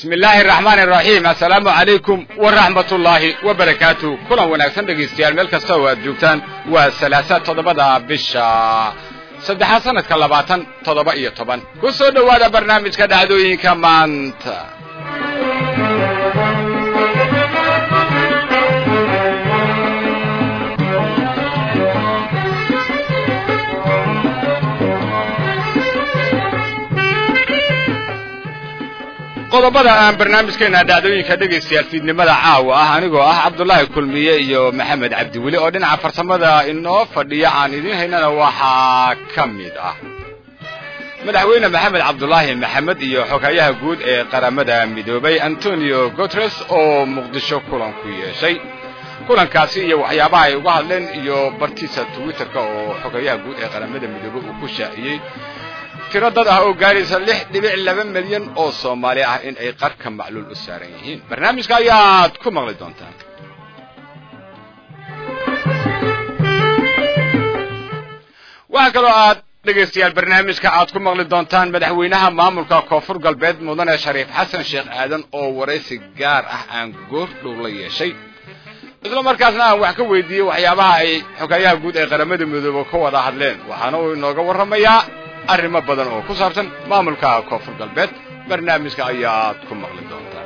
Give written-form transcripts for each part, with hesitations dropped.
بسم الله الرحمن الرحيم السلام عليكم ورحمة الله وبركاته كلنا وناكسن دقيستيال ملك استوى الجوتان والثلاثات تضبطها بالشا صدحا سنة كاللباتان تضبئية طبعا كسو هذا برنامج كدعدوين كمانتا qodobada aan barnaamijkeena dhacdooyinka dhageystayaal fiidnimada caawa ah anigoo ah Cabdullaahi Kulmiye iyo Maxamed Cabdi Wali oo dhinaca farsamada inoo fadhiya aan idin haynana waxa kamid ah madaxweyne Maxamed Cabdullaahi Maxamed iyo xogayaha guud ee qaramada midoobay Antonio Guterres oo Muqdisho kulan ku yeeshay kulankaasi iyo waxyaabaha ay uga hadleen iyo bartiisa Twitter-ka oo xogayaha guud ee qaramada midoobay uu ku shaaciyay tiradad ah oo gaaraysa 6.2 milyan oo Soomaali ah in ay qarka macluul u saaran yihiin barnaamijka ayaad ku maqli doontaan waxa kale oo aad dhageystayaal barnaamijka aad ku maqli doontaan madaxweynaha maamulka Koonfur Galbeed Mudane Shariif Xasan Sheekh Aadan oo wareysi gaar ah aan goor dhow la yeeshay isla markaasna aan wax ka weydiiyay waxyaabaha ay xogayaha guud ee qaramada midoobay ka wada hadleen waxaana uu inooga warramayaa arrimo badan oo ku saabsan maamulka Koonfur Galbeed barnaamijka ayaad ku maqli doontaan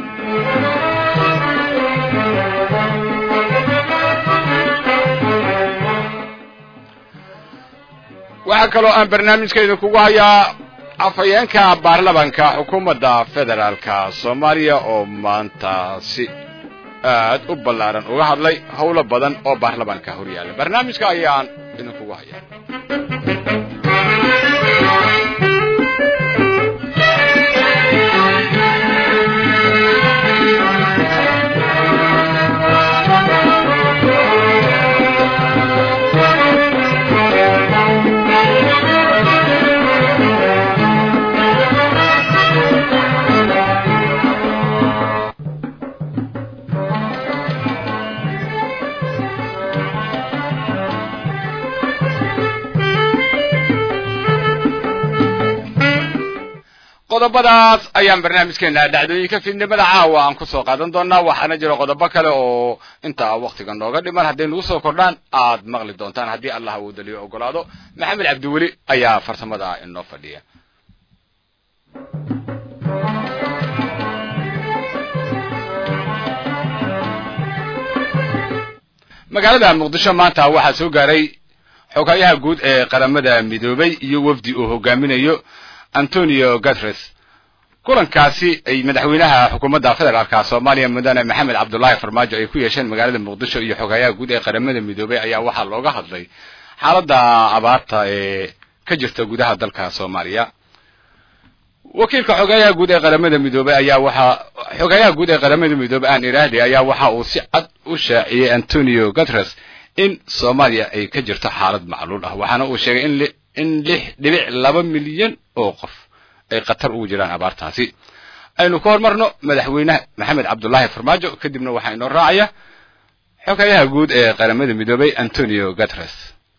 waxa kale oo aan barnaamijkeeda kugu hayaa afayeenka baarlamaanka xukuumadda federaalka Soomaaliya oo maanta si aad u ballaaran uga hadlay hawlo badan oo baarlamaanka horyaala barnaamijka ayaan idinku hayaa qodobadaas ayaan barnaamijkeena dhacdooyinka fiidnimada caawa aan ku soo qaadan doonaa waxaana jira qodobo kale oo inta waqtiga nooga dhiman haddii nagu soo kordhaan aad maqli doontaan haddii Allah uu daliyo ogolaado Maxamed Cabdi Wali ayaa farsamada inoo fadhiya magaalada Muqdisho maanta waxa soo gaaray xogayaha guud ee qaramada midoobay iyo wafdi uu hogaaminayo Antonio Guterres kulankaasi ay madaxweynaha xukuumadda federaalka Soomaaliya Mudane Maxamed Cabdullaahi Farmaajo ay ku yeesheen magaalada Muqdisho iyo xogayaha guud ee qaramada midoobay ayaa waxa looga hadlay xaaladda abaarta ee ka jirta gudaha dalka Soomaaliya wakiilka xogayaha guud ee qaramada midoobay ayaa aan iraadi ayaa waxa uu si cad u shaaciyay Antonio Guterres in Soomaaliya ay ka jirto xaalad macluul ah waxaana uu sheegay in 6.2 milyan oo qof ay qatar ugu jiraan abaartaasi aynu ka hormarno madaxweynaha Maxamed Cabdullaahi Farmaajo kadibna waxa inoo raacaya xogayaha guud ee qaramada midoobay Antonio Guterres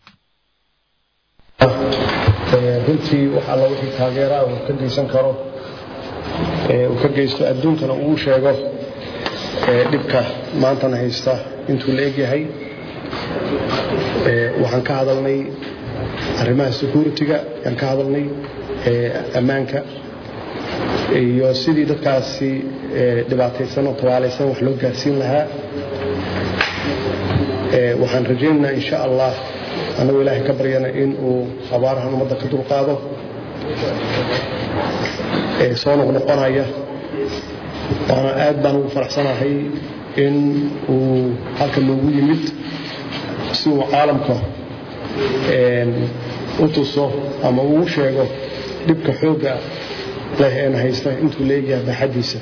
runtii waxa la wixii taageeraa uu ka geysan karo uu ka geysto adduunkana uu sheego dhibka maantana haysta intuu la egyahay waxaan ka hadalnay arrimaha security-ga aan ka hadalnay ammaanka iyo sidii dadkaasi dhibaataysan oo tawaalaysan wax loo gaarsiin lahaa waxaan rajaynaynaa insha Allah anagoo Ilaahay ka baryana in uu abaarahan ummadda ka dulqaado soo noqonaya waana aad baan ugu faraxsanahay in uu halka loogu yimid si uu caalamka utuso ama uu sheego dhibka xooga leh ee haysta intuu leeyahay baxadiisa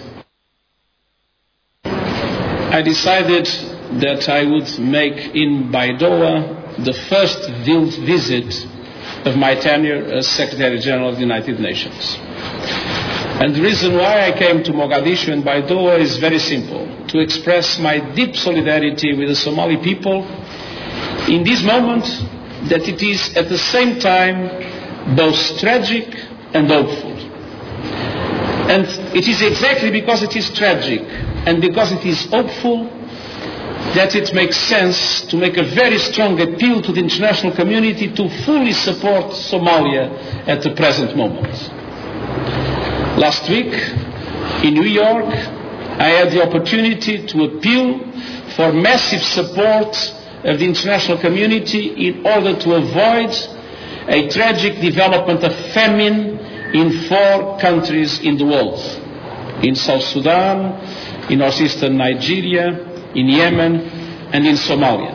I decided that I would make in Baidoa the first visit of my tenure as Secretary General of the United Nations. And the reason why I came to Mogadishu and Baidoa is very simple: to express my deep solidarity with the Somali people in this moment that it is at the same time both tragic and hopeful. And It is exactly because it is tragic and because it is hopeful that it makes sense to make a very strong appeal to the international community to fully support Somalia at the present moment. Last week, in New York, I had the opportunity to appeal for massive support of the international community in order to avoid a tragic development of famine in 4 countries in the world: in South Sudan, in northeastern Nigeria, in Yemen, and in Somalia.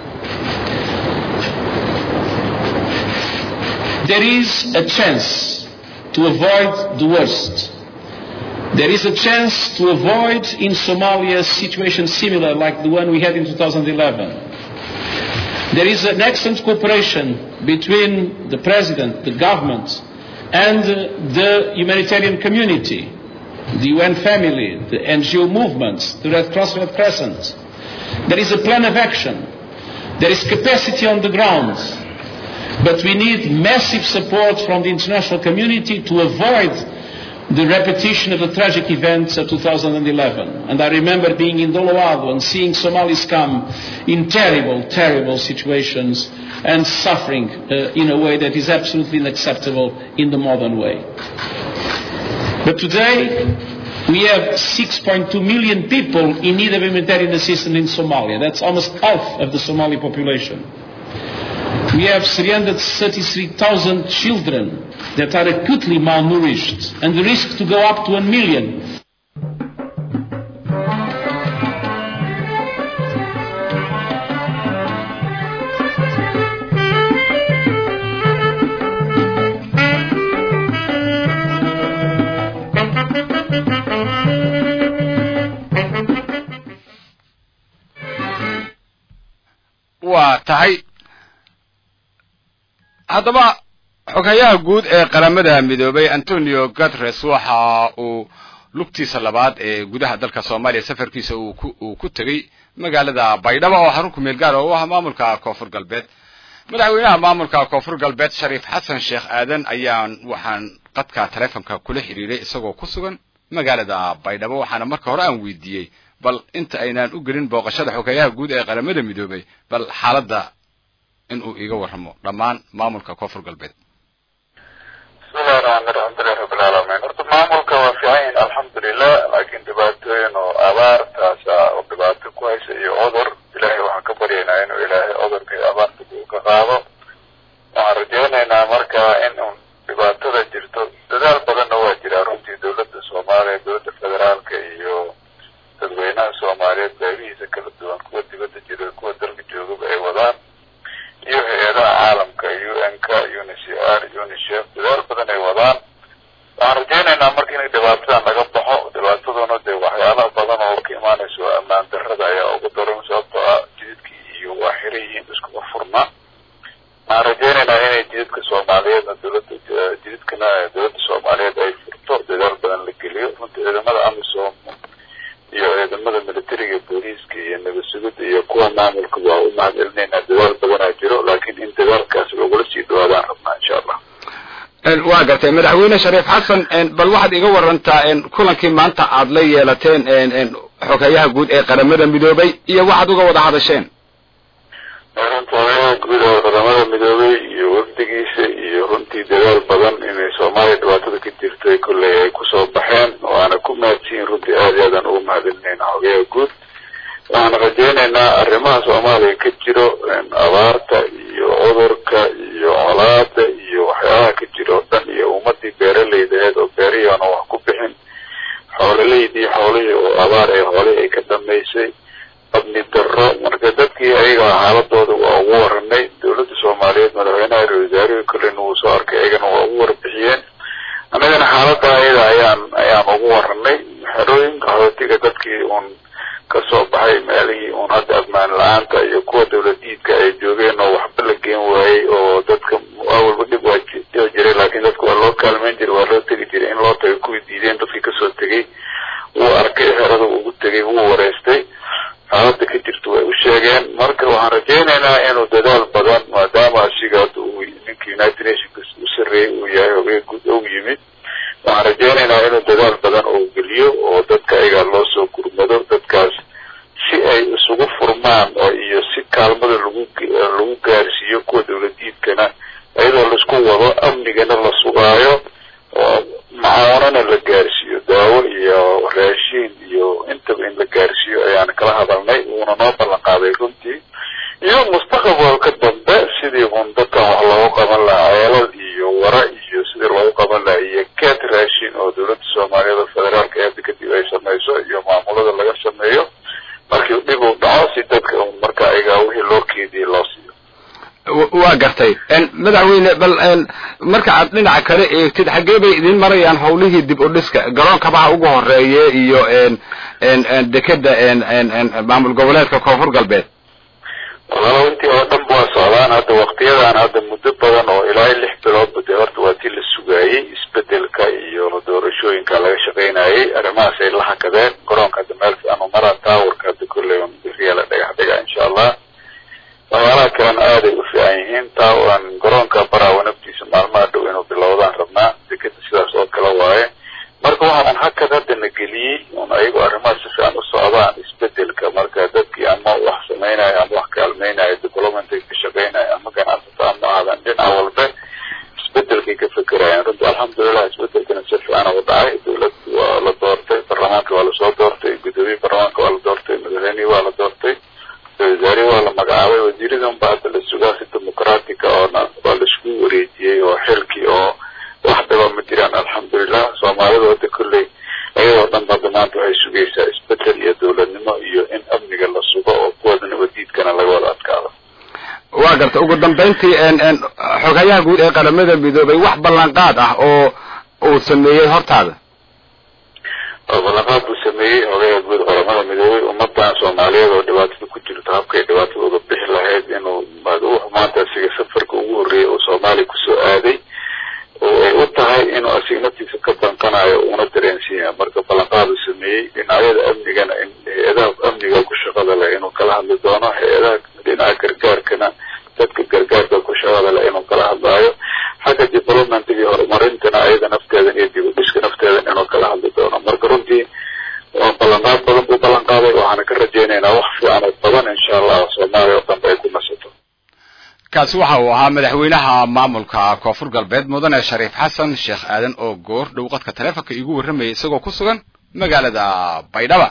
There is a chance to avoid the worst. There is a chance to avoid in Somalia a situation similar like the one we had in 2011. There is an excellent cooperation between the President, the government, and the humanitarian community, the UN family, the NGO movements, the Red Cross, Red Crescent. There is a plan of action. There is capacity on the ground. But we need massive support from the international community to avoid the repetition of the tragic events of 2011. And I remember being in Doloado and seeing Somalis come in terrible, terrible situations and suffering in a way that is absolutely unacceptable in the modern way. But today, we have 6.2 million people in need of humanitarian assistance in Somalia. That's almost half of the Somali population. We have 333,000 children that are acutely malnourished, and the risk to go up to 1 million. waa tahay haddaba xogayaha guud ee qaramada midoobay Antonio Guterres waxa uu lugtiisa labaad ee gudaha dalka Soomaaliya safarkiisa uu ku tagay magaalada Baydhabo oo xarun ku meel gaar ah oo ah maamulka Koonfur Galbeed. madaxweynaha maamulka Koonfur Galbeed Shariif Xasan Sheekh Aadan waxaan qadka telefoonka kula xiriiray isagoo ku sugan magaalada Baydhabo. waxaana marka hore aan weydiiyay bal inta aynaan u gelin booqashada xogayaha guud ee qaramada midoobay bal xaaladda in uu iga warramo dhammaan maamulka Koonfur Galbeed. Alhamdulillah rabbil alamin. Horta maamulka waa fiican alhamdulillah, laakiin dhibaatooyin oo abaar taasa oo dhibaato ku haysa iyo cudur Ilaahay waxaan ka baryaynaa inuu Ilaahay cudurka iyo abaarta uu ka qaado. waxaan rajaynaynaa marka in dhibaatada jirto dadaal badan oo jira runtii dawladda Soomaaliya, dawladda federaalka iyo dadweynaha Soomaaliyeed qaybihiisa kala duwan, kuwa dibadda jira, kuwa dalka jooga ay wadaan, iyo hay'adaha caalamka, UN-ka, UNHCR, UNICEF, dadaal badan ay wadaan. waxaan rajaynaynaa marka in dhibaatadan laga baxo. dhibaataduna dee waxyaalaha badan oo ka imaanayso ammaan darrada ayaa ugu daran, sababtoo ah jidadkii iyo waa xiran yihiin, iskuma furna. waxaan rajaynaynaa inay jidadka Soomaaliyeedna jidadkana dawladda Soomaaliyeed ay furto, dadaal badan la geliyo. runtii ciidamada AMISOM iyo ciidamada militariga, booliiska iyo nabad sugidda iyo kuwa maamulka waa u mahadcelinaynaa. dadaal badanaa jiro, laakiin in dadaalkaas lagula sii dhawaadaan rabnaa insha Allah. waa gartay madaxweyne Shariif Xasan, bal waxaad iga warantaa kulankii maanta aad la yeelateen xogayaha guud ee qaramada midoobay iyo waxaad uga wada hadasheen. xogayaha guud ee qaramada midoobay iyo wafdigiisa iyo runtii dadaal badan inay Soomaaliya dhibaatada ka jirtay kulley ay kusoo baxeen, waana ku mahadsiin runtii aad iyo aadaan ugu mahadcelinaynaa xogayaha guud. waxaan rajaynaynaa arrimaha Soomaaliya ka jiro, abaarta iyo cudurka iyo colaada iyo waxyaalaha ka jiro dhan, iyo ummadii beeraleydeed oo beerihiina wax ku bixin, xoolaleydii xoolihii oo abaar ee xoolihii ay ka dhamaysay, abni darro. marka dadkii ayaga xaaladooda waa ugu waranay. dawladda Soomaaliyeed madaxweynaha iyo wasaarihii kulleyna wuu soo arkay, ayagana waa ugu warbixiyeen. annagana xaaladda ayada ayaan ugu waranay. xerooyinka qaxootiga dadkii uun ka soo baxay meelihii uun hadda ammaan la-aanta iyo kuwa dawladiidka ay joogeen oo waxba la geen waayey, oo dadka awalba dhib waa jiray, laakiin dadka waa loo kaalmayn jiray, waa loo tegi jiray. in loo tago kuwii diideen dadkii kasoo tegey, wuu arkay xerada ugu tegey, wuu wareystay, xaaladda ka jirta way u sheegeen. marka waxaan rajaynaynaa inuu dadaal badan, maadaama asiga hadda uu ninka United Nations u sarreeyey uu yahay, hogay guud ugu yimid, waxaan rajaynaynaa inuu dadaal badan oo geliyo oo dadka ayagaa loo soo gurmado dadkaas si ay isugu furmaan oo iyo si kaalmada lagu gaarsiiyo kuwa dawladiidkana iyadoo laisku wado amnigana la sugaayo oo macaanana la gaarsiiyo daawo iyo raashiin iyo intaba in la gaarsiiyo ayaan kala hadalnay uuna noo ballan qaaday runtii iyo mustaqbalka dambe sidii un dadkan wax loogu qaban lahaa ceelal iyo wara iyo sidii loogu qaban lahaa iyo keed raashin oo dawladda soomaaliyeed oo federaalka eeda kadib ay samayso iyo maamulada laga sameeyo markii dhib uu dhaco si dadka un marka ayaga wixii loo keediyey loo siiyo waa gartay madaxweyne bal marka aad dhinaca kale eegtid xaggee bay idin marayaan howlihii dib u dhiska garoonka baxa ugu horeeye iyo dekeda maamul goboleedka koonfur galbeed walaalow intii oo dhan waa socdaan hadda waqtiyadan hadda muddo badan oo ilaa 6 biloodba dee horta waa tii la sugaayey isbedelka iyo doorashooyinka laga shaqaynayay arrimahaas ay la hakadeen garoonka hadda meel fiican u maraa taawarka hadda kolley riyaala dhagax dhiga insha allah waxyaalaha kalena aaday u fiican yihiin taawan garoonka baraawa naftiisa maalmaha dhow inuu bilowdaan rabnaa dekeda sidaas oo kale waaye marka waxaan hakad haddana geliyey un ayagu arrimahaas si fiican u socdaan isbedelka marka dadkii ama wax samaynayo ama wax kaalmaynayo development ay ka shaqaynayo ama ganacsato ama aadan dhinac walba isbedelkay ka fekerayaan runtii alxamdulilah isbedelkana si fiican u dhacay dawlad waa la doortay baarlamaanka waa lasoo doortay gudoomiye baarlamaanka waa la doortay madaxweynihii waa la doortay wasaare waa la magacaabay wasiiradan baa hadda la sugaa si dimuqraatika oona waa laisku wareejiyey oo xilkii oo wax dhaba ma jiraan alxamdulilah soomaalida hadda kolley ayadoo dhan hadda maanta waxay sugaysaa isbedel iyo dawladnimo iyo in amniga la sugo oo kuwada nabadiidkana laga wada adkaado waa garta ugu dambayntii xogayaha guud ee qaramada midoobay wax ballanqaad ah oo uu sameeyey hortaada oo ballanqaad uu sameeyey xogayaha guud qaramada midoobay ummadan soomaaliyeed oo dhibaatada ku jirto habkay dhibaatadooda bixi lahayd inuu maanta asiga safarka ugu horreeyay oo soomaaliya kusoo aaday oo ay u tahay inuu asiga naftiisa ka danqanayo una dareensiiya marka ballanqaad uu sameeyey dhinacyada amnigana in hay-adaha amniga ku shaqada leh inuu kala hadli doono hay-adaha dhinaca gargaarkana dadka gargaarka ku shaqada leh inuu kala hadlaayo xagga development iyo horumarintana ayada nafteedan iyo dib u dhiska nafteedan inuu kala hadli doono marka runtii waa ballanqaad badan buu ballan qaaday waxaana ka rajaynaynaa wax fiican oo badan insha allah soomaaliya oo dhanba ay ku nasato kaasi waxa uu ahaa madaxweynaha maamulka koonfur galbeed mudane shariif xasan sheekh aadan oo goor dhow qadka taleefonka igu warramayay isagoo ku sugan magaalada baydhaba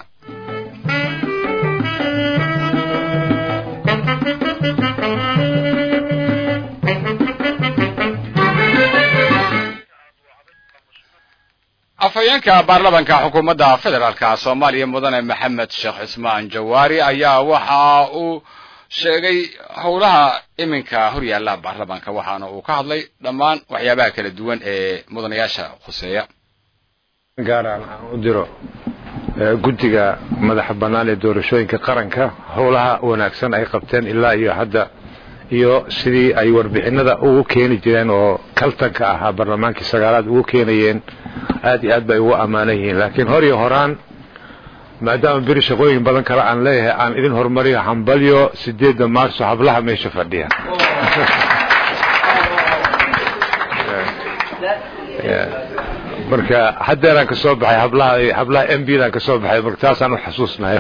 afhayeenka baarlamaanka xukuumadda federaalka soomaaliya mudane maxamed sheekh cismaan jawaari ayaa waxa uu sheegay howlaha iminka horyaala baarlamaanka waxaana uu ka hadlay dhammaan waxyaabaha kala duwan ee mudanayaasha khuseeya gaaraan aan u diro guddiga madaxa bannaan ee doorashooyinka qaranka howlaha wanaagsan ay qabteen ilaa iyo hadda iyo sidii ay warbixinada ugu keeni jireen oo kaltanka ahaa baarlamaankii sagaalaad ugu keenayeen aad iyo aad bay ugu ammaanan yihiin laakiin hor iyo horaan maadaama beri shaqooyin badan kale aan leeyahay aan idin horumariyo hambalyo 8 maarso hablaha meesha fadhiya marka haddeeraan ka soo baxay hablaha MB-dan ka soo baxay marka taasaan u xasuusnahay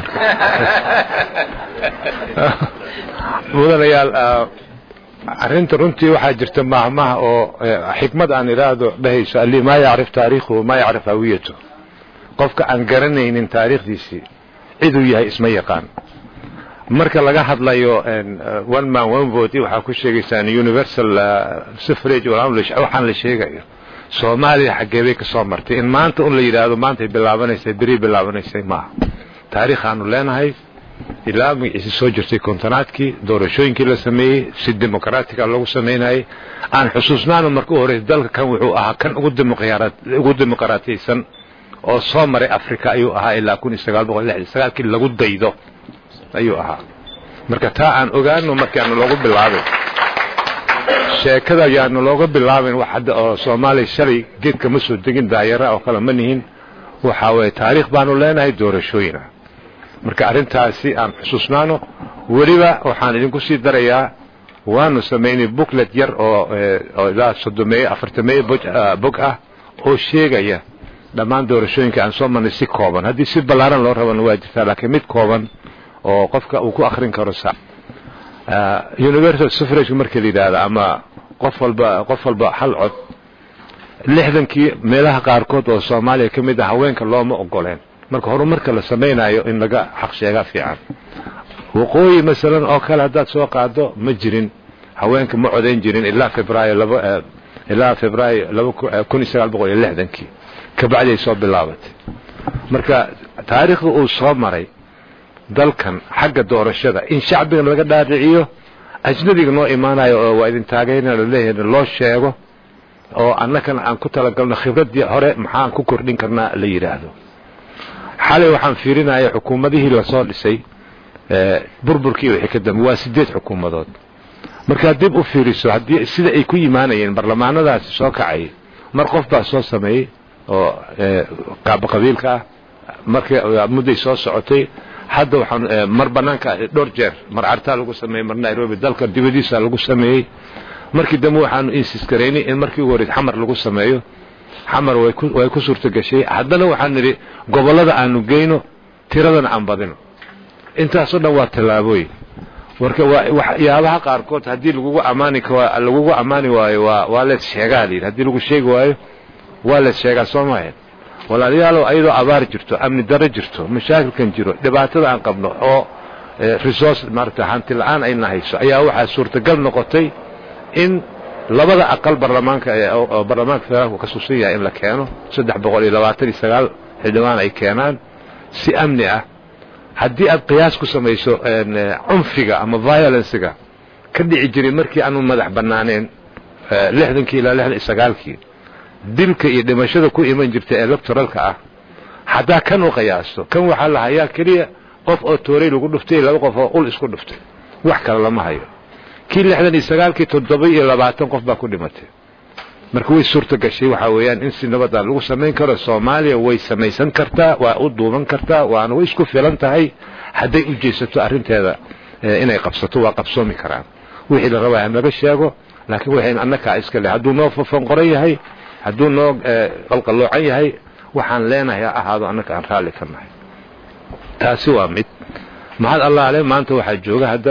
mudanayaal arrinta runtii waxaa jirta maahmaah oo xikmad aan iraado dhahayso alli ma yacrif taariikhu ma yacrif hawiyatu qofka aan garanaynin taariikhdiisii ciduu yahay isma yaqaan marka laga hadlayo one man one vote waxaa ku sheegaysaan universal suffrage waxaan la sheegayo Soomaaliya xageebay ka soo martay in maanta la yiraahdo maanta ay bilaabanaysay bari bilaabanaysay ma taariikhaanu leenahay ilaa magiciisa soo jirtay kontonaadkii doorashooyinkii la sameeyey si dimuqraatiga lagu sameeyay aan xusuusnaano markii hore dalka kan wuxuu ahaa kan ugu dimuqraatiysan oo soo maray Afrika ayuu ahaa ilaa 1969 kii lagu daydo ayuu ahaa marka taa aan ogaano markaan loogu bilaabay sheekada yaanu looga bilaabin wax hadda oo Soomaaliya shalay geedka ma soo degin daayira oo kala manihin waxa way taariikh baanu leenahay doorashooyina marka arintaasi aan xusuusnaano waliba waxaan idinku sii darayaa waanu sameynay booklet yar oo ilaa 340 bog ah oo sheegaya dhammaan doorashooyinka aan soo marnay si kooban haddii si ballaaran loo rabana waa jirtaa laakiin mid kooban oo qofka uu ku akhrin karo universal suffrage markii la yidhaahdo ama qof walba hal cod 60kii meelaha qaarkood oo Soomaaliya ka mid ah haweenka looma ogoleen marka horumarka la sameeynayo in laga xaq sheega fiican waqooyi midalan oo kale hadaad soo qaado ma jirin haweenka ma codeyn jirin ilaa Febraayo 1960kii ka bacday soo bilaabatay marka taariikhdu uu soo maray dalkan xagga doorashada in shacbiga laga dhaadhiciyo ajnabiga noo imaanayo oo waa idin taageerina leeyahay loo sheego oo annakana aan ku talagalno khibradii hore maxaan ku kordhin karnaa la yiraahdo xalay waxaan fiirinayaa xukuumadihii la soo dhisay burburkii wixii ka dambe waa 8 xukuumadood marka dib u fiiriso hadii sida ay ku yimaanayeen barlamaanadaasi soo kacay mar qof baa soo sameeyay oo qabiilka markii muddo soo socotay hadda waxaan mar banaanka dhowr jeer mar arta lagu sameeyay mar Nairobi dalka dibadiisa lagu sameeyay markii dambe waxaan insist gareynay in markii ugu horeeyay xamar lagu sameeyo xamar way ku suurta gashay haddana waxaan niri gobolada aanu geeyno tiradana aan badino intaas oo dhan waa talaabooyin warka waxyaabaha qaarkood hadii lagu amaani waayo waa la sheegaa hadii lagu sheegi waayo waa la sheegaa Soomaaliya walaalayaal ayadoo abaar jirto amni darro jirto mashaakilkan jiro dhibaatada aan qabno oo resource marta hanti la'aan ay nahayso ayaa waxa suurtagal noqotay in labada aqal baarlamaanka oo baarlamaanka federaalka ka suusiya in la keeno 329 xildhibaan ay keenaan si amni ah haddii aad qiyaas ku samayso cunfiga ama violence-ga ka dhici jiray markii aanu madax banaaneen 60kii ilaa 69kii dilka iyo dhimashada ku iman jirtay electoralka ah hadaa kan u qiyaasto kan waxa la hayaa kaliya qof oo tooray lagu dhuftay laba qof oo ul isku dhuftay wax kale lama hayo kii 69kii 720 qof baa ku dhimatay marka way suurta gashay waxa weeyaan in si nabad ah lagu sameyn karo Soomaaliya way samaysan kartaa waa u duuban kartaa waana way isku filan tahay haday u jeesato arinteeda inay qabsato waa qabsoomi karaan wixii la rabaa in laga sheego laakiin waxaan annaka iska leh haduu noo fafan qoran yahay haduu noo qalqaloocan yahay waxaan leenahay ahaado annaka aan raali ka nahay taasi waa mid mahad Allah leh maanta waxa jooga hadda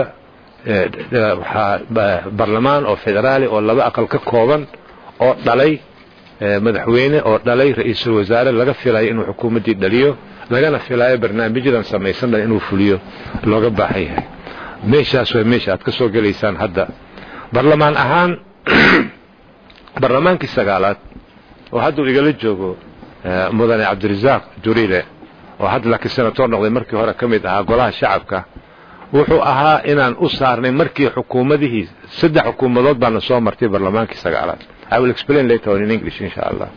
barlamaan oo federaali oo laba aqal ka kooban oo dhalay madaxweyne oo dhalay ra'iisul wasaare laga filayo inuu xukuumadii dhaliyo lagana filayo barnaamijyadan samaysan inuu fuliyo looga baahan yahay meeshaas way meesha aad ka soo galeysaan hadda barlamaan ahaan barlamaankii sagaalaad oo hadda igala joogo mudane Cabdirasaaq Juriile oo hadda la senator noqday markii hore kamid ahaa golaha shacabka wuxuu ahaa inaan u saarnay markii xukuumadihii 3 xukuumadood baan soo martay barlamaankii sagaalaad I will explain later in English inshallah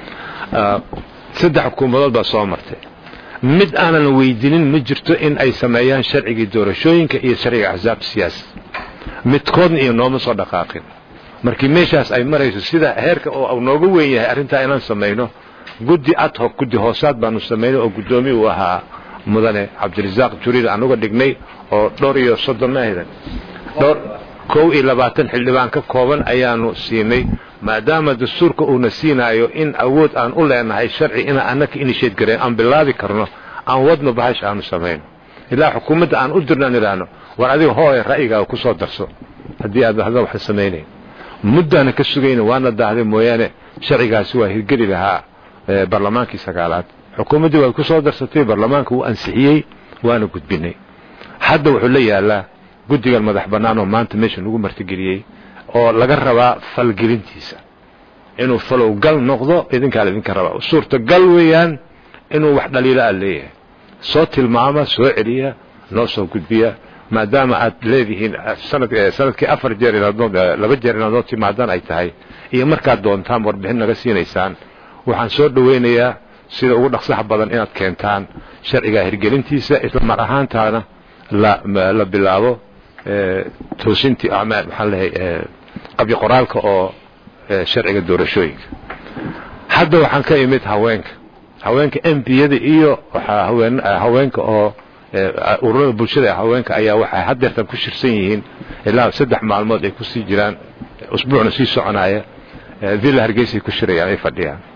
3 xukuumadood baa soo martay mid aanan weydiinin ma jirto in ay sameeyaan sharciga doorashooyinka iyo sharciga axsaab siyaasi midkoodna iyo nooma soo dhaqaaqin markii meeshaas ay marayso sida heerka oo nooga weyn yahay arinta inaan sameeyno guddi ad hoc guddi hoosaad baanu sameeyay oo gudoomiye u ahaa mudane Cabdirasaaq Juriil anuga dhignay oo dhowr iyo 30 ahaydan dhowr 22 xildhibaan ka kooban ayaanu siinay maadaama dastuurka uu nasiinayo in awood aan u leenahay sharci in annaka initiate gareen aan bilaabi karno aan wadno bahash aanu sameeyno ilaa xukuumadda aan u dirnaan ilaano war adiga hooy ra'yiga ku soo darso hadii aad hadda wax sameeynay muddana ka sugayna waana daahday mooyaane sharcigaasi waa hirgeli lahaa barlamaankii sagaalaad xukuumaddu way ku soo darsatay barlamaanku uu ansixiyay waana gudbinay hadda wuxuu la yaalaa guddiga madax bannaan oo maanta meesha lagu martigeliyay oo laga rabaa falgelintiisa inuu falow gal noqdo idinka rabaa suurta gal weeyaan inuu wax dhaliila leeyahay soo tilmaama soo celiya noo soo gudbiya maadaama aad leedihiin sanadkii 4 jeer ilaa 2 jeer inaad timaadaan ay tahay iyo markaad doontaan warbixin naga siinaysaan waxaan soo dhaweynayaa sida ugu dhaqsaha badan inaad keentaan sharciga hirgelintiisa isla mar ahaantaana la bilaabo toosintii acmaal maxaa lahayd qabyo qoraalka oo sharciga doorashooyinka hadda waxaan ka imid haweenka MP-yada iyo haweenka oo ururada bulshada haweenka ayaa waxa haddeertan ku shirsan yihiin ilaa 3 maalmood ay ku sii jiraan usbuucna sii soconaya villa Hargeysa ku shirayaan ay fadhiyaan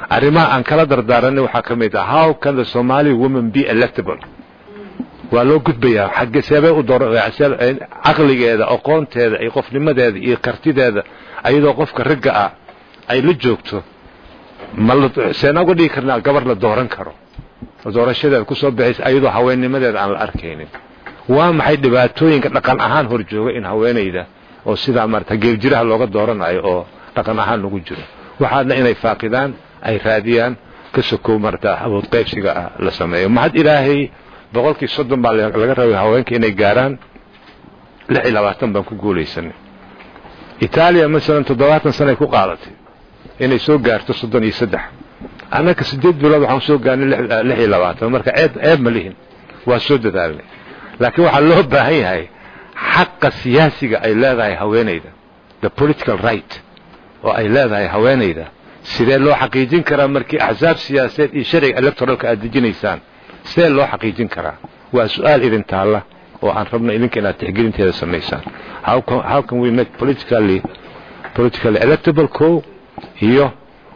arrimaha aan kala dardaaranay waxaa ka mid ah how can the Somali woman be electable waa loo gudbayaa xagga sabab u dooran aqligeeda aqoonteeda ay qofnimadeeda iyo kartideeda ayadoo qofka ragga ah ay la joogto seenagu dhigi karnaa gabar la dooran karo doorashadeeda ku soo bixis ayadoo haweennimadeeda aan la arkaynin waa maxay dhibaatooyinka dhaqan ahaan hor jooga in haweeneyda oo sida marta geeljiraha looga dooranayo oo dhaqan ahaan lagu jiro waxaadna inay faaqidaan ay raadiyaan ka soo marta awood qaybsiga la sameeyo mahad ilaahay boqolkii 30 baa laga rabay haweenka inay gaaraan 26 baan ku guuleysanay Italia مثلا 70 sano ku qaadatay inay soo gaarto 33 anaka 8 bilood waxaan soo gaarnay 26 marka ceeb ma lihin waa soo dadaalnay laakiin waxa loo baahan yahay xaq siyaasiga ay leedahay haweeneyda the political right oo ay leedahay haweeneyda sidee loo xaqiijin karaa markii axsaab siyaasadeed iyo sharci electoralka aad dejinaysaan sidee loo xaqiijin karaa waa su'aal idin taala oo aan rabno idinka inaad tixgelinteeda sameysaan how can we make politically electable co iyo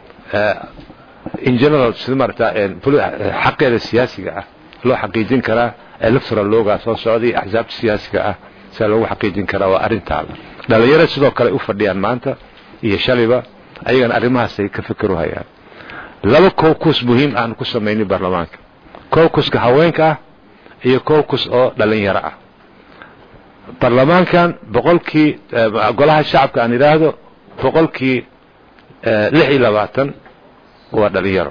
in general simarta xaqeeda siyaasiga ah loo xaqiijin karaa electoral looga soo socday axsaab siyaasiga ah si loo xaqiijin karaa waa arintaada dhalinyarada sidoo kale u fadhiyaan maanta iyo shaliba ayagan arrimahaas ay ka fikirayaan laba caucus muhiim aan ku sameeyay baarlamaanka caucuska haweenka iyo caucus oo dhalinyaro ah baarlamaankan boqolkii golaha shacabka aan iraahdo boqolkii 26 waa dhalinyaro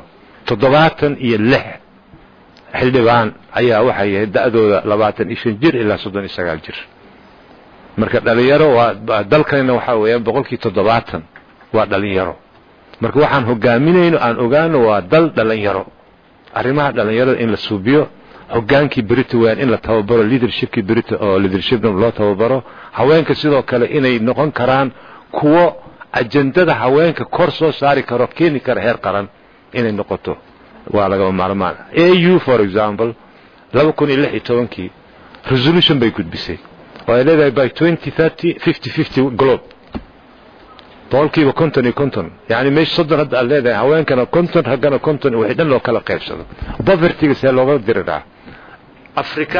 76 xildhibaan ayaa waxay yahay da'dooda 25 jir ilaa 39 jir marka dhalinyaro waa dalkana waxa weeyaan boqolkii 70 waa dhalinyaro marka waxaan hogaaminayno aan ogaano waa dal dhalinyaro arrimaha dhalinyarada in la suubiyo hogaankii Britain in la tababaro leadershipkii Britain oo leadershipna loo tababaro haweenka sidoo kale inay noqon karaan kuwo ajandada haweenka kor soo saari karo keeni kara heer qaran inay noqoto waa laga maarmaan AU for example 2016 resolution bay gudbisay oo ay leedahay by 2030 50-50 globe boqolkiiba 50 yani meesh soddon hadda leedahay haweenkana 50 ragana 50 waxay dhan loo kala qaybsado poverty see looga diraa Africa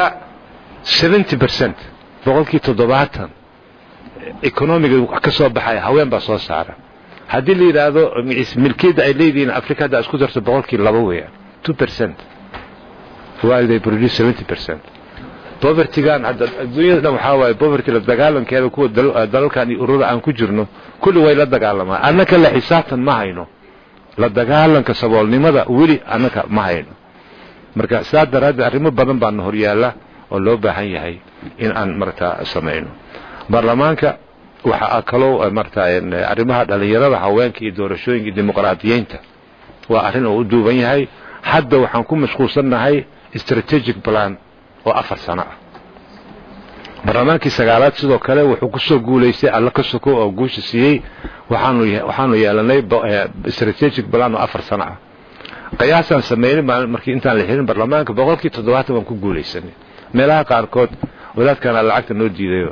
70% boqolkii 70 economiga ka soo baxay haween baa soo saara hadii la yiraahdo milkiyada ay leeyihiin Africa da isku darto boqolkii 2 weeyaan 2% while they produce 70% poverty-gan hadda adduunyada waxa waay poverty la dagaalankeeda kuwa dalalkan iyo ururada aan ku jirno kulli way la dagaalamaan annaka la xisaabtan ma hayno la dagaalanka saboolnimada wali annaka ma hayno marka saadaraad arrimo badan baan hor yaala oo loo baahan yahay in aan marta sameeyno baarlamaanka waxa kaloo marta arrimaha dhalinyarada haweenka iyo doorashooyinka dimuqraadiyiinta waa arrin oo u duuban yahay hadda waxaan ku mashquulsanahay strategic plan oo 4 sano ah barnaamijkii sagaalaad sidoo kale wuxuu ku soo guuleystay alla ka soo oo guusha siiyay waxaanu yeelanay strategic plan oo 4 sano ah qiyaasan sameeyay markii intaan la xirin barnaamijka boqolkii 70 waan ku guuleysanay meelaha qaar kood wadaadkana lacagta noo diidayo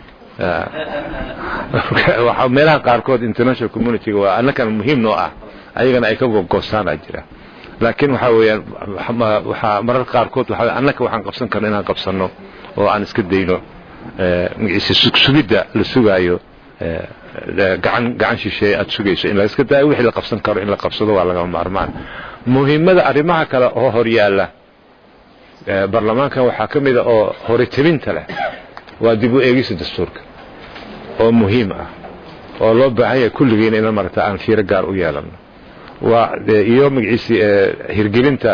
waxa meelaha qaar kood international community waa annaka muhiim noo ah ayagana ay ka go'goosaan jira laakiin waxa weeyaan waxa marar qaar kood waxa annaka waxaan qabsan karnaa inaan qabsano oo aan iska deyno sugida la sugaayo gacan shisheeye aad sugayso in la iska daayo wixii la qabsan karo in la qabsado waa laga maarmaan muhiimada arrimaha kale oo hor yaala baarlamaanka waxa kamid ah oo horitibinta leh waa dib u eegista dastuurka oo muhiim ah oo loo baahan yahay kulligeena in marta aan fiiro gaar u yeelano waa iyo magciisi hirgelinta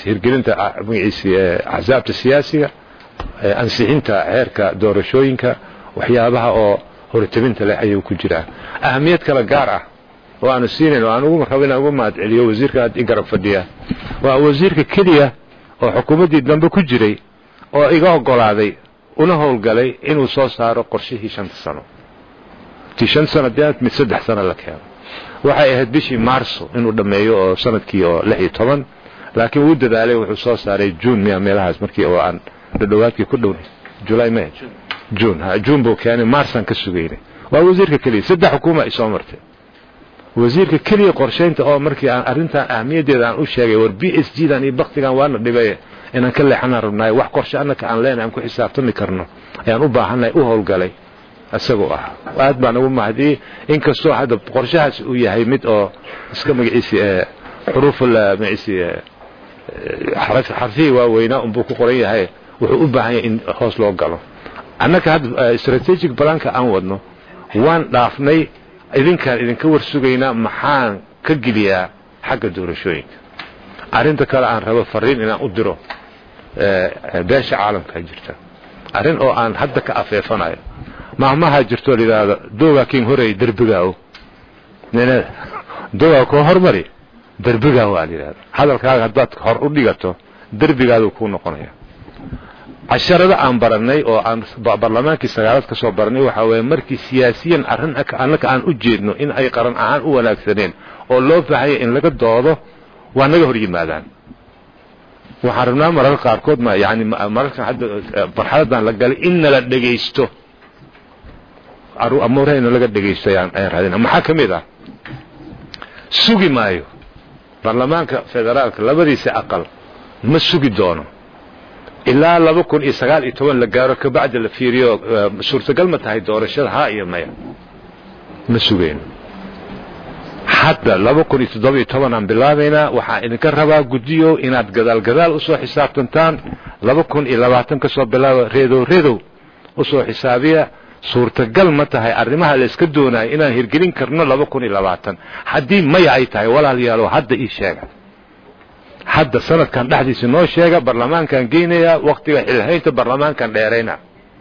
axsaabta siyaasiga ansixinta heerka doorashooyinka waxyaabaha oo horitibinta leh ayuu ku jiraa ahamiyad kala gaar ah oo aan siinayno aan ugu rabina ugu maad celiyo wasiirka aad garab fadhiya waa wasiirka kaliya oo xukuumadii dambe ku jiray oo iga ogolaaday una howlgalay inuu soo saaro qorshihii 5 sano 5 sano mid 3 sano la keeno waxay ahayd bishii Maarso inuu dhameeyo oo sanadkii oo 16 laakiin uu dadaalay wuxuu soo saaray June meelahaas markii oo aan dhawaadkii ku dhownay July May June buu keenay Maarsan ka sugeynay waa wasiirka kaliya 3 xukuuma ay soo martay wasiirka kaliya qorsheynta oo markii aan arinta ahmiyadeeda aan u sheegay war BSG dan iyo baqtigan waana dhibay inaan ka leexana rabnay wax qorshe annaka aan leenahay aan ku xisaabtami karno ayaan u baahanay u howlgalay asagoo aad baan ugu mahadiyay inkastoo hadda qorshahaas uu yahay mid oo iska magaciisi xuruuf la magaciisi xarfi waaweyna buu ku qoran yahay wuxuu u baahan yahay in hoos loo galo annaka hadda strategic planka aan wadno waan dhaafnay idinka warsugaynaa maxaan ka geliyaa xagga doorashooyinka arinta kale aan rabo fariin inaan u diro beesha caalamka jirta arin oo aan hadda ka afeefanayo maamaha jirto lidaada dooga king horay darbigaaw nina dooga ko hormari darbigaaw lidaada hadalkaaga hadaad hor u dhigato darbigaadu ku noqonaya casharada aan baranay oo aan baarlamaankii sagaalaad ka soo baranay waxa weeye markii siyaasiyan arrin annaka aan u jeedno in ay qaran ahaan u wanaagsaneen oo loo baahay in laga doodo waa naga hor yimaadaan waxaan rabnaa mararka qaarkood ma yani mararka hadda marxaladan la galay in la dhageysto amuurahayna laga dhegaystayaan ayaan raadina maxaa ka mid ah sugi maayo baarlamaanka federaalka labadiisa aqal ma sugi doono ilaa 2019 la gaaro ka bacda la fiiriyo suurtagal ma tahay doorashada ha iyo maya ma sugeen hadda 2017 aan bilaabayna waxaan idinka rabaa gudiyo inaad gadaal u soo xisaabtantaan 2020 ka soo bilaabo reedo u soo xisaabiya suurtagal ma tahay arrimaha la iska doonayo inaan hirgelin karno 2020 haddii maya ay tahay walaalayaal hadda ii sheega hadda sanadkan dhaxdiisa noo sheega baarlamaankan geynaya waqtiga xilhaynta baarlamaankan dheerayna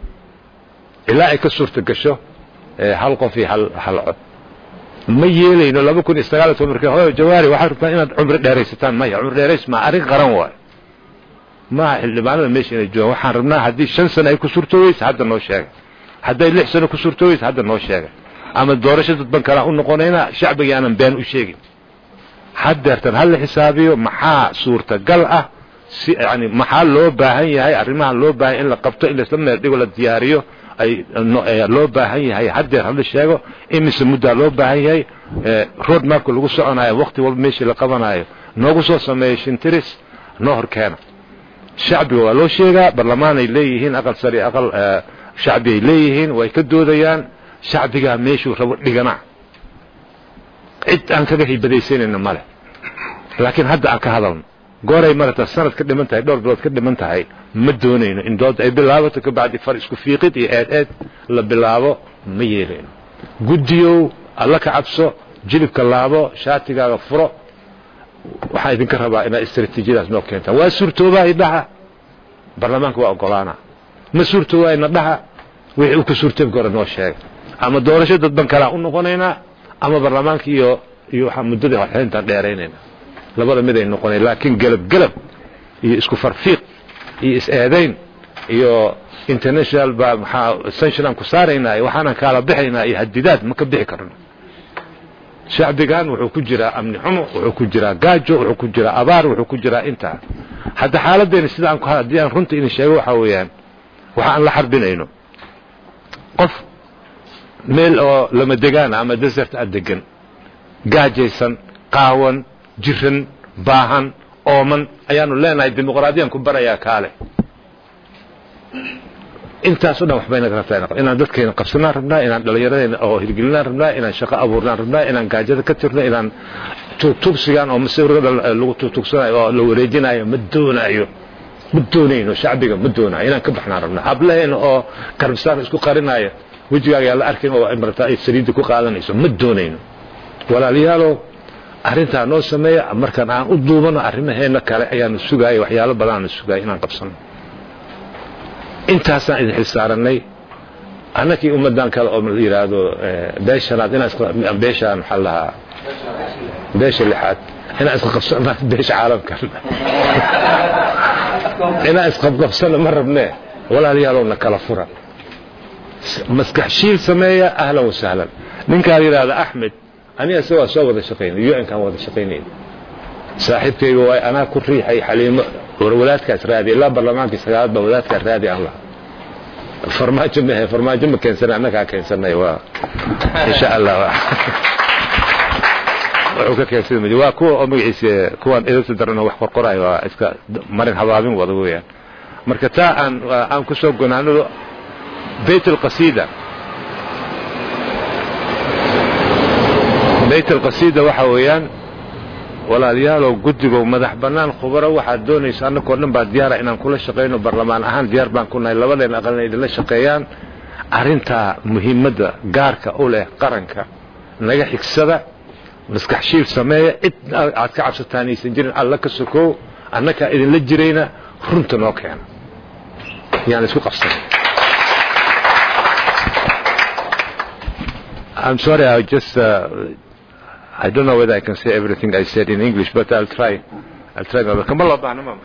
ilaa ay ka suurta gasho hal qof iyo hal cod ma yeelayno 2019 markii hore jawaari waxa rabtaa inaad cumri dheeraysataan maya cumri dheerays ma arrin qaran waay ma xildhibaanada meesha inay joogaan waxaan rabnaa haddii 5 sano ay ku suurtooyayso hadda noo sheega hadday 6 sano ku suurtooyayso hadda noo sheega ama doorashada dadban kala u noqonayna shacbiga aanan been u sheegin haddeertan hal xisaabiyo maxaa suurtagal ah si yani maxaa loo baahan yahay arrimaha loo baahan in la qabto in la isla meel dhigo la diyaariyo ay loo baahan yahay haddeer hal sheego imise muddo loo baahan yahay road map lagu soconayo waqti walba meeshii la qabanayo noogu soo sameeyay shintiris noo horkeena shacbiga waa loo sheegaa baarlamaan ay leeyihiin aqal sari aqal shacbi ay leeyihiin way ka doodayaan shacbiga meeshuu rabo dhigana cid aan kaga hibadaysanayna male laakiin hadda aan ka hadalno gooray marata sanad ka dhiman tahay dhowr bilood ka dhiman tahay ma doonayno in dood ay bilaabato ka bacdi far isku fiiqid iyo eed la bilaabo ma yeelayno gudiyow alla ka cabso jilibka laabo shaatigaaga furo waxaan idinka rabaa inaad istaraatiijiyadaas noo keentaan waa suurtoobaa idhaha baarlamaanka waa ogolaana ma suurtoobaa ina dhaha wixii uu ka suurtoobi karo noo sheega ama doorasho dadban kalaa u noqonaynaa ama baarlamaanka iyo waxa muddada xilhaynta dheeraynayna labada mid ay noqonay laakiin galab iyo isku farfiiq iyo is-eedayn iyo international ba maxaa sanction ku saaraynaa waxaan kala bixaynaa iyo hadidaad ma ka bixi karno shacbigan wuxuu ku jiraa amni xumo wuxuu ku jiraa gaajo wuxuu ku jiraa abaar wuxuu ku jiraa inta hadda xaaladeen sida aan ku hadii aan runta in sheego waxa weeyaan waxa aan la xarbinayno qof meel oo lama degaan ama desert adegan gaajaysan qaawan jiran baahan ooman ayaanu leenahay dimuqraadiyan ku barayaa kaale intaas oo dhan waxbayna rabtaa inaan dadkeena qabsanaa rabnaa inaan dhalinyaradeena oo hirgelinaa rabnaa inaan shaqo abuurnaa rabnaa inaan gaajada ka tirno inaan tuugsigaan oo masawirada lagu tuugsanayo oo la wareejinayo ma doonayno shacbiga ma doonayo inaan ka baxnaa rabnaa hablaheena oo karbisaan isku qarinayo wajigaaga la arkin oo imarta ay saliid ku qaadanayso ma doonayno walaaliyaalo arrinta noo sameeya markaan aan u duubano arrimaheena kale ayaan sugaay waxyaalo badan sugaay inaan qabsano intaasaan idin xilsaaranay annakii ummadan kale oo la yiraahdo beeshanaad inaan beeshaan xalaha beesha lixaad inaan isku qabsano beesha caalamka inaan isku qabsano ma rabnee walaaliyaalo na kala fura maskax shiil sameeya ahlan wa sahlan ninka yiraahdo Ahmed أنا سوى وضع شقين يوين كان وضع شقينين صاحبتي وأنا كل ريحي حليم وولاد كسرادي لا برلمان كسراد بولاد كسرادي الله فرماج ما كان سنة أنا كان سنة إن شاء الله wuxuu ka keensaday ma waa kuwa magaciisa kuwan idinta darana wax qorqoray waa iska marin habaabin wada weeyaan marka taa aan ku soo gonaano بيت القصيدة waxa weeyaan walaaliyaal guddiga madax banaan khubaro waxa doonaysa annagoo dhan baa diyaar ah inaan kula shaqeyno barlamaan ahaan diyaar baan ku nahay labadeen aqalna idin shaqeeyaan arinta muhiimada gaarka u leh qaranka naga xigsada maskaxshiil sameeya aad ka cabsataanaysan jirin alla ka soko annaka idin la jireyna runta noo keena yani isku qabsan I'm sorry, I don't know whether I can say everything I said in English, but I'll try. Come on,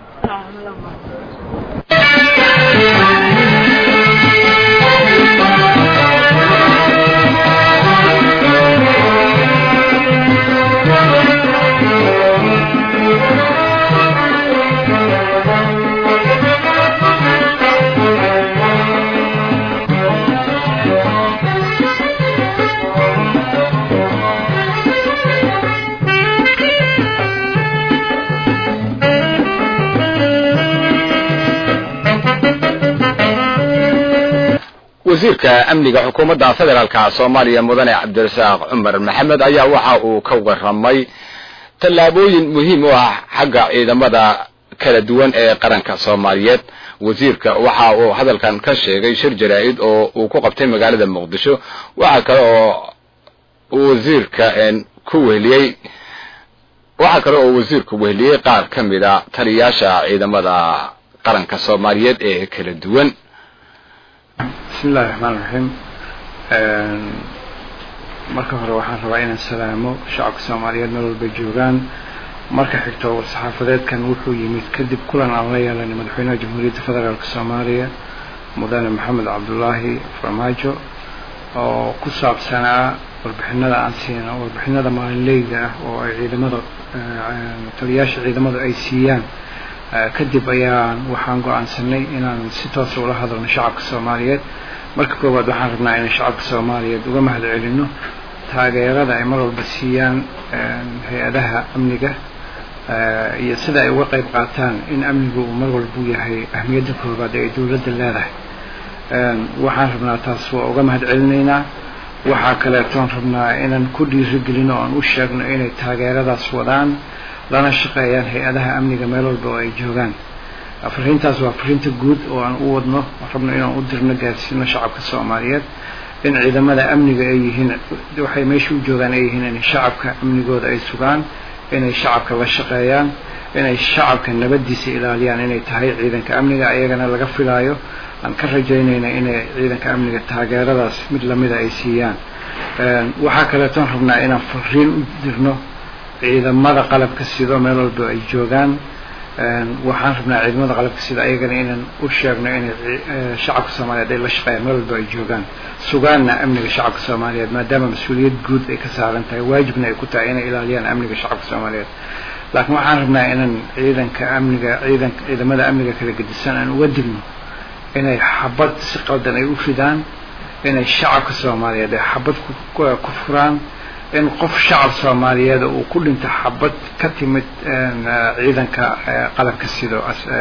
wasiirka amniga xukuumadda federaalka Soomaaliya mudane Cabdirasaaq Cumar Maxamed ayaa waxa uu ka waramay tallaabooyin muhiim u ah xagga ciidamada kala duwan ee qaranka Soomaaliyeed wasiirka waxa uu hadalkan ka sheegay shir jaraa'id oo uu ku qabtay magaalada Muqdisho waxa kale oo wasiirku weheliyay qaar kamid ah taliyaasha ciidamada qaranka Soomaaliyeed ee kala duwan بسم الله الرحمن الرحيم marka hore waxaan rabaa inaan salaamo shacabka Soomaaliyeed meel walba joogaan marka xigto saxaafadeedkan wuxuu yimid kadib kulan aan la yeelanay madaxweynaha Jamhuuriyadda Federaalka Soomaaliya mudane Maxamed Cabdullaahi Farmaajo oo ku saabsanaa warbixinada maalinleyda ah oo ay ciidamada taliyaasha ciidamada ay siiyaan kadib ayaan waxaan go'aansanay inaan si toos ah ula hadalno shacabka Soomaaliyeed marka koowaad waxaan rabnaa in shacabka Soomaaliyeed uga mahadcelino taageerada ay mar walba siiyaan hay'adaha amniga iyo sida ay uga qayb qaataan in amnigu mar walba yahay ahmiyadda koowaad ee dawladda leedahay waxaan rabnaa taas oo uga mahadcelinaynaa waxa kale oo rabnaa inaan ku dhiirigelino oo aan u sheegno inay taageeradaas wadaan lana shaqeeyaan hay'adaha amniga meel walba oo ay joogaan afrintaas waa frinta guud oo aan u wadno rabno inaan u dirno gaarsiino shacabka Soomaaliyeed in ciidamada amniga ay yihiin waxay meesha u joogaan ay yihiin in shacabka amnigooda ay sugaan inay shacabka la shaqeeyaan inay shacabka nabadiisa ilaaliyaan inay tahay ciidanka amniga ayagana laga filaayo aan ka rajaynayna inay ciidanka amniga taageeradaas mid lamida ay siiyaan waxa kale oo rabnaa inaan fariin u dirno ciidamada qalabka sida meel walba ay joogaan waxaan rabnaa ciidamada qalabka sida ayagana inaan u sheegno in shacabka Soomaaliyeed ay la shaqeeyaan meel walba ay joogaan sugaana amniga shacabka Soomaaliyeed maadaama mas'uuliyad guud ay ka saaran tahay waajibna ay ku tahay inay ilaaliyaan amniga shacabka Soomaaliyeed laakiin waxaan rabnaa inaan ciidamada amniga kala gedisan aan uga digno inay xabad si qaldan ay u fidaan inay shacabka Soomaaliyeed ay xabad ku furaan in qof shacab Soomaaliyeed uu ku dhinto xabad ka timid ciidanka qalabka sida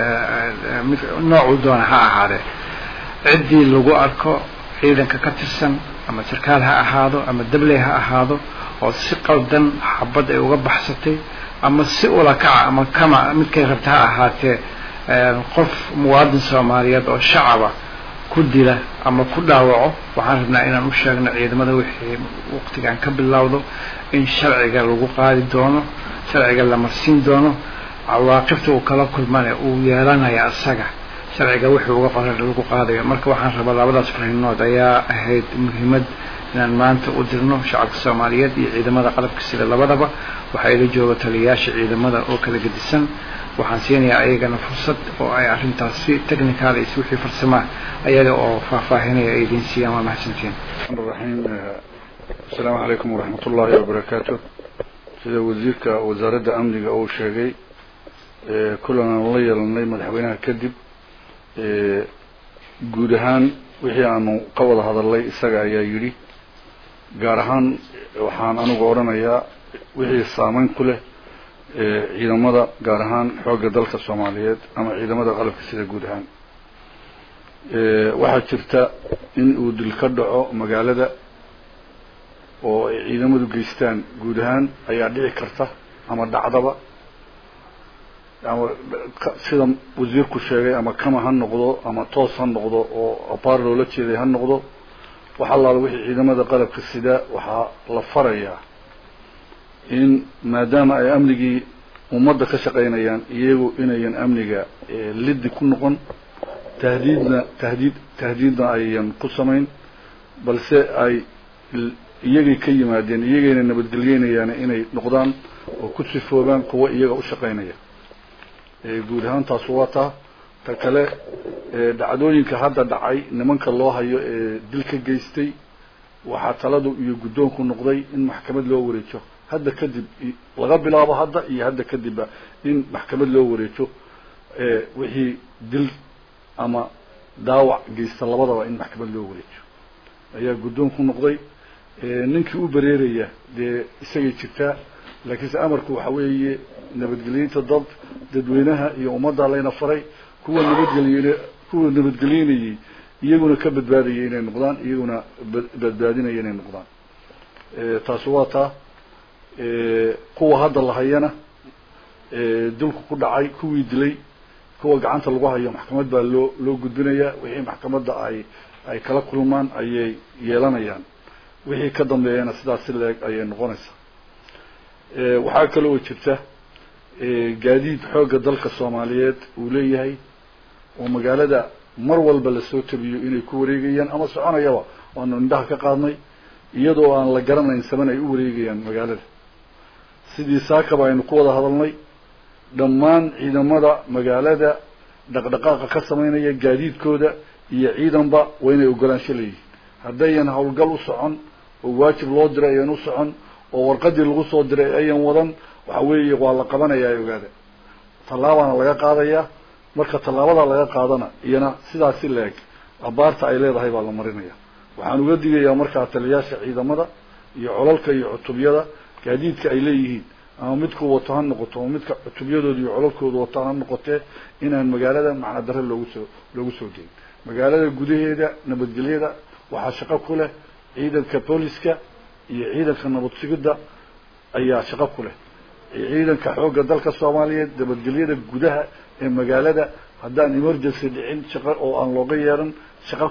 nooc doona ha ahaade cidii lagu arko ciidanka ka tirsan ama sarkaal ha ahaado ama dabley ha ahaado oo si qaldan xabad ay uga baxsatay ama si ula kaca ama kama midkay rabta ha ahaatee qof muwaadin Soomaaliyeed oo shacab ku dila ama ku dhaawaco waxaan rabnaa inaan u sheegno ciidamada wixii waqtigan ka bilowdo in sharciga lagu qaadi doono sharciga la marsiin doono cawaaqibta uu kala kulmana uu yeelanayo asaga sharciga wixii uga qoran lagu qaadayo marka waxaan rabaa labadaas fariinood ayaa ahayd muhiimad inaan maanta u dirno shacabka Soomaaliyeed iyo ciidamada qalabka sida labadaba waxa ay la jooga taliyaasha ciidamada oo kala gedisan waxaan siinayaa ayagana fursad oo ay arintaas si technical iyo wixii farsamo ayaga oo faahfaahinaya ay idin siiyaan waa mahadsantiin السلام عليكم ورحمة الله وبركاته sida wasiirka wasaaradda amniga uu sheegay kulan la yeelanay madaxweynaha kadib guud ahaan wixii aanu ka wada hadalay isaga ayaa yiri gaar ahaan waxaan anigu oranayaa wixii saameyn ku leh ciidamada gaar ahaan xoogga dalka Soomaaliyeed ama ciidamada qalabka sida guud ahaan waxaa jirta in uu dil ka dhaco magaalada oo ay ciidamadu geystaan guud ahaan ayaa dhici karta ama dhacdaba ama sida wasiirku sheegay ama kama ha noqdo ama toos ha noqdo oo abaar loola jeeday ha noqdo waxa la wixii ciidamada qalabka sida waxa la farayaa in maadaama ay amnigii ummadda ka shaqeynayaan iyagu inayan amniga liddi ku noqon tahdiidna ayan ku samayn balse ay iyagay ka yimaadeen iyagayna nabadgelyeynayaan inay noqdaan oo ku sifoobaan kuwa iyaga u shaqeynaya guud ahaan taas waa ta kale dhacdooyinka hadda dhacay nimanka loo hayo dilka geystay waxaa taladu iyo guddoonku noqday in maxkamad loo wareejo hadda kadib laga bilaabo hadda iyo hadda kadib in maxkamad loo wareejo wixii dil ama daawac geysta labadaba in maxkamad loo wareejo ayaa guddoonku noqday ninkii u bareeraya dee isagay jirtaa laakiinse amarku waxa weeye nabadgelyinta dadweynaha iyo ummadda layna faray kuwa nabadgelyeynayay iyaguna ka badbaadayay inay noqdaan iyaguna badbaadinaya inay noqdaan taasi waa taa kuwa hadda la hayana dilku ku dhacay kuwii dilay kuwa gacanta lagu hayo maxkamad baa loo gudbinayaa wixii maxkamadda ay kala kulmaan ayay yeelanayaan wixii ka dambeeyana sidaas si leeg ayay noqonaysaa waxaa kale oo jirta gaadiid xoogga dalka Soomaaliyeed uu leeyahay oo magaalada mar walba la soo tabiyo inay ku wareegayaan ama soconayaba oo indhaha ka qaadnay iyadoo aan la garanayn saban ay u wareegayaan magaalada sidii saakaba aynu ku wada hadalnay dhammaan ciidamada magaalada dhaqdhaqaaqa ka sameynaya gaadiidkooda iyo ciidanba waa inay ogolaansho leeyihiin haddayan howlgal u socon oo waajib loo diray ayaan u socon oo warqadii lagu soo diray ayan wadan waxa weeye waa la qabanayaa ogaada tallaabana laga qaadayaa marka tallaabada laga qaadana iyana sidaas si leeg abaarta ay leedahay baa la marinaya waxaan uga digayaa markaa taliyaasha ciidamada iyo colalka iyo cutubiyada gaadiidka ay leeyihiin ama midku wato ha noqoto ama midka cutubiyadooda iyo colalkooda wataan ha noqotee inaan magaalada macna darre loogu soo deyin magaalada gudaheeda nabadgelyada waxaa shaqo ku leh ciidanka booliska iyo ciidanka nabad sugidda ayaa shaqo ku leh ciidanka xoogga dalka Soomaaliyeed nabadgelyada gudaha ee magaalada haddaan emergency dhicin shaqo oo aan looga yeeran shaqo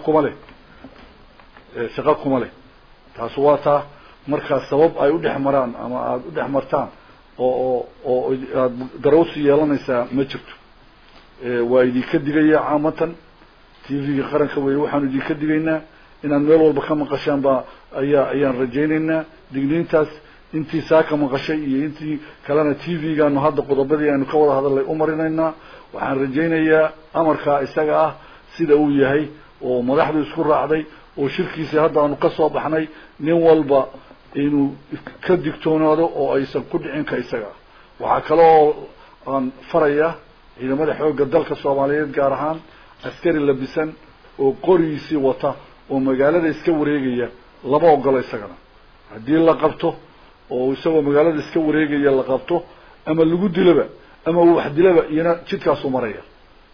kuma leh taas waa taa marka sabab ay u dhexmaraan ama aad u dhexmartaan oo aad darowsi yeelanaysaa ma jirto waa idinka digaya caamatan TV-ga qaranka weeye waxaan idinka digaynaa inaan meel walba ka maqashaan ayaan rajaynaynaa digniintaas intii saaka maqashay iyo intii kalena TV-gaanu hadda qodobadii aynu ka wada hadalay u marinaynaa waxaan rajaynayaa amarkaa isaga ah sida uu yahay oo madaxdu isku raacday oo shirkiisii hadda aanu ka soo baxnay nin walba inuu ka digtoonaado oo aysan ku dhicin ka isaga ah waxaa kale oo aan farayaa ciidamada xoogga dalka Soomaaliyeed gaar ahaan askari labisan oo qorigiisii wata oo magaalada iska wareegaya laba ogol isagana haddii la qabto oo isagoo magaalada iska wareegaya la qabto ama lagu dilaba ama wax dilaba iyana jidkaas u maraya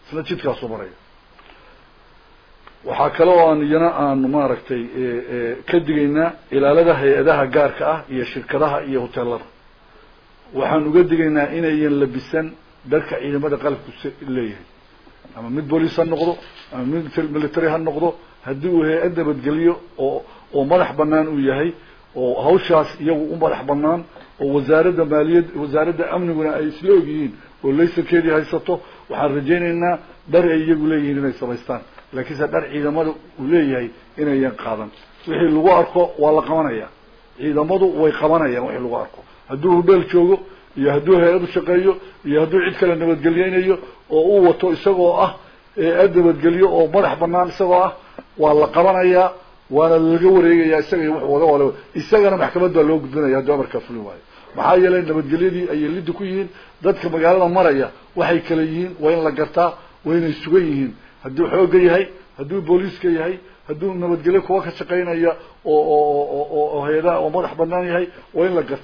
waxaa kale oo aan maaragtay ka digaynaa ilaalada hay-adaha gaarka ah iyo shirkadaha iyo hoteelada waxaan uga digaynaa inayan labisan dharka ciidamada qalabku leeyahay ama mid booliis ha noqdo ama mid military ha noqdo haddii uu hay-ad nabadgelyo oo madax bannaan uu yahay oo hawshaas iyagu u madax bannaan oo wasaaradda amniguna ay isla ogyihiin oo laysankeedii haysato waxaan rajaynaynaa dhar ay iyagu leeyihiin inay samaystaan laakiinse dhar ciidamadu uu leeyahay inayan qaadan wixii lagu arko waa la qabanaya ciidamadu way qabanayaan wixii lagu arko hadduu hudheel joogo iyo hadduu hay-ad u shaqeeyo iyo hadduu cid kale nabadgelyeynayo oo uu wato isagoo ah hay-ad nabadgelyo oo madax bannaan isagoo ah waa la qabanayaa waana laga wareegayaa isaga iyo wuxuu wada isagana maxkamad baa loo gudbinaya hadduu amarkaa fulin waayo maxaa yeelay nabadgelyadii ayay liddi ku yihiin dadka magaalada maraya waxay kala yihiin waa in la gartaa waa inay sugan yihiin hadduu xoogga yahay hadduu booliiska yahay hadduu nabadgelyo kuwa ka shaqaynaya oo hay-adaha oo madax bannaan yahay waa in la gartaa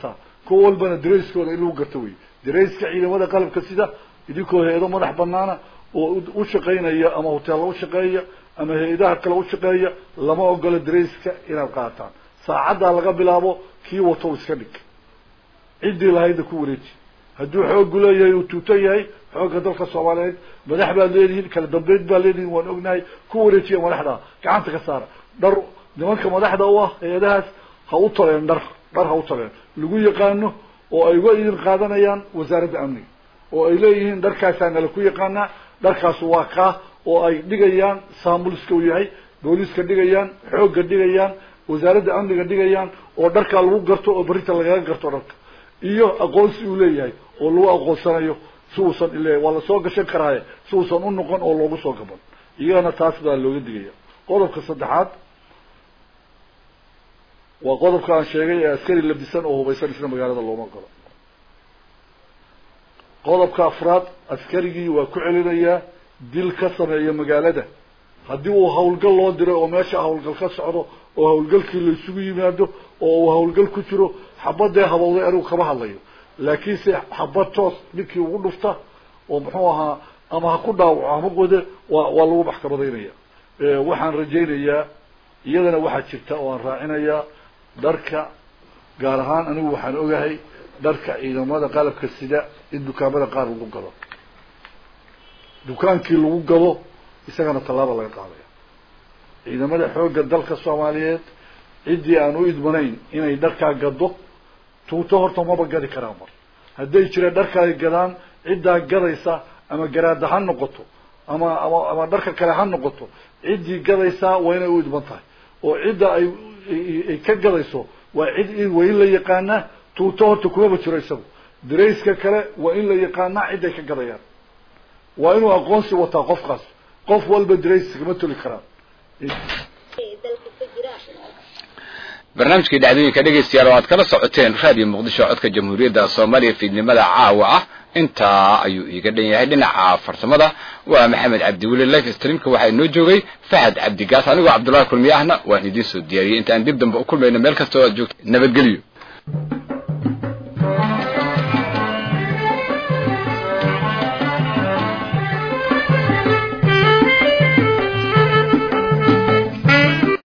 kuwa walbana dareyskooda in lagu garto wey dareyska ciidamada qalabka sida idinkoo hay-ado madax banaana oo u shaqaynaya ama hoteella u shaqeeya ama hay-adaha kale u shaqeeya lama ogola dareyska inaad qaataan saacaddaa laga bilaabo kii wato iska dhig ciddii lahayda ku wareeji hadduu xoogu leeyahay uu tuuto yahay xoogga dalka soomaaliyeed madax baad leedihiin kala dambeyd baad leedihiin waan ognahay ku wareejiya madaxda gacanta ka saara dhar nimanka madaxda u ah hay-adahaas ha u taleen dhar ha u taleen lagu yaqaano oo ay uga idin qaadanayaan wasaaradda amniga oo ay leeyihiin dharkaasaa nala ku yaqaanaa dharkaasu waa kaa oo ay dhigayaan saamuliska uu yahay booliiska dhigayaan xoogga dhigayaan wasaaradda amniga dhigayaan oo dharkaa lagu garto oo berrinta lagaga garto dharka iyo aqoonsi uu leeyahay oo lagu aqoonsanayo si uusan ile waa lasoo gashan karaaye si uusan u noqon oo loogu soo gaban iyagana taas baa looga digaya qodobka saddexaad waa qodobka aan sheegay ee askari labisan oo hubaysan isna magaalada looma galo qodobka afraad askarigii waa ku celinayaa dil ka sameeya magaalada haddii uu hawlgal loo diray oo meesha hawlgal ka socdo oo hawlgalkii la isugu yimaado oo uu hawlgal ku jiro xabadee habowday anigu kama hadlayo laakiinse xabad toos ninkii ugu dhufta oo muxuu ahaa ama ha ku dhaawaco ama qode waa lagu maxkamadaynaya waxaan rajaynayaa iyadana waxaa jirta oo aan raacinayaa dharka gaar ahaan anigu waxaan ogahay dharka ciidamada qalabka sida in dukaamada qaar lagu gado dukaankii lagu gado isagana tallaaba laga qaadaya ciidamada xoogga dalka soomaaliyeed ciddii aan u idmanayn inay dharkaa gado tuuto horta maba gadi karaan mar hadday jiraan dharka ay gadaan ciddaa gadaysa ama garaada ha noqoto ama dharka kale ha noqoto ciddii gadaysaa waa inay u idman tahay oo cidda ay ka gadayso waa waa in la yaqaanaa tuuto horta kumaba jiro isagu dareyska kale waa in la yaqaanaa cidday ka gadayaan waa inuu aqoonsi wataa qofkaas qof walba dareys kama toli karaan barnaamijkii dhacdooyinka dhegeystayaal oo aad kala socoteen raadiyo muqdisho codka jamhuuriyadda soomaaliya fiidnimada caawa ah intaa ayuu iiga dhan yahay dhinaca farsamada waa maxamed cabdiweli live streamka waxaa inoo joogay fahad cabdigaas anigoo cabdullaahi kulmiye ahna waan idiin soo diyaariyey intaan dib dambe u kulmayno meel kasta oo aad joogto nabadgelyo